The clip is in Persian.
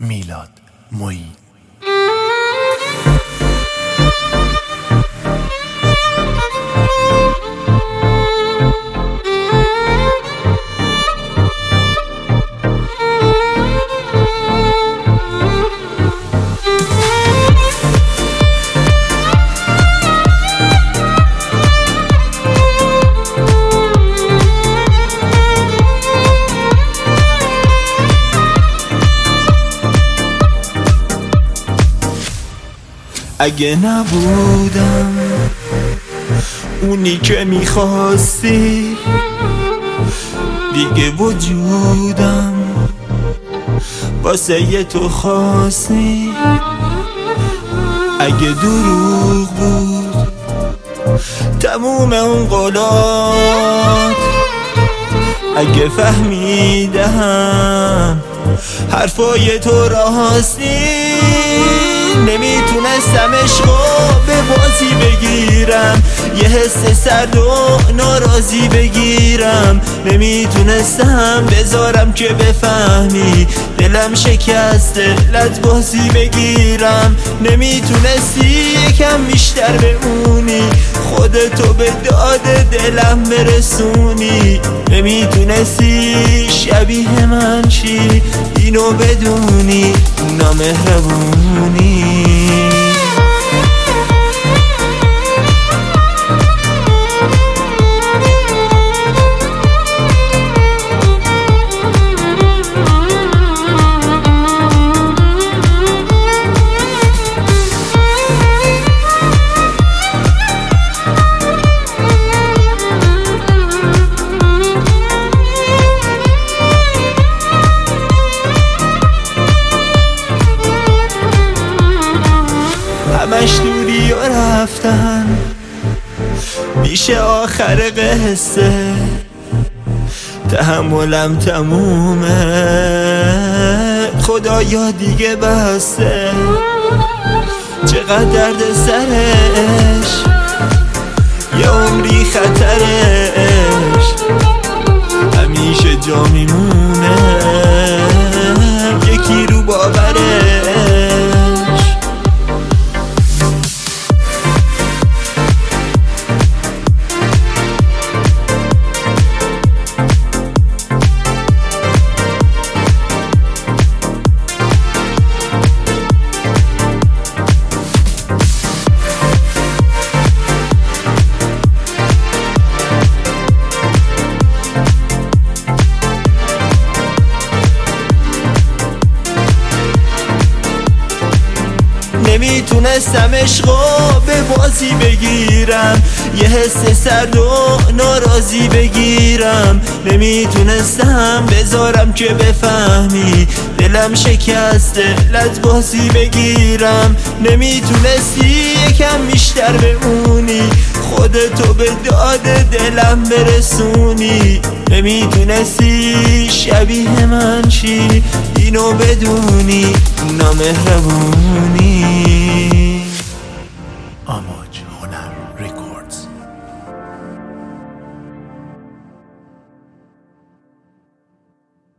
میلاد معین. اگه نبودم اونی که میخواستی دیگه وجودم واسه یه تو خاصی. اگه دروغ بود تموم اون قولات، اگه فهمیدم حرفای تو راستی، نمیتونستم عشقو به بازی بگیرم، یه حس سرد و ناراضی بگیرم، نمیتونستم بذارم که بفهمی دلم شکسته لت بازی بگیرم، نمیتونستی یکم بیشتر بمونی خودتو به داد دلم برسونی، نمیتونستی شبیه من چی اینو بدونی نامهربونی. همش دوری و رفتن میشه آخر قصه، تحملم تمومه خدایا دیگه بسته، چقدر درد سرش یه عمری خطرش، همیشه جا میمونه یکی رو باورش. نمیتونستم عشقو به بازی بگیرم، یه حس سرد و ناراضی بگیرم، نمیتونستم بذارم که بفهمی دلم شکسته لت بازی بگیرم، نمیتونستی یکم بیشتر بمونی خودتو به داد دلم برسونی، نمیتونستی شبیه من چی اینو بدونی نامهربونی. آموج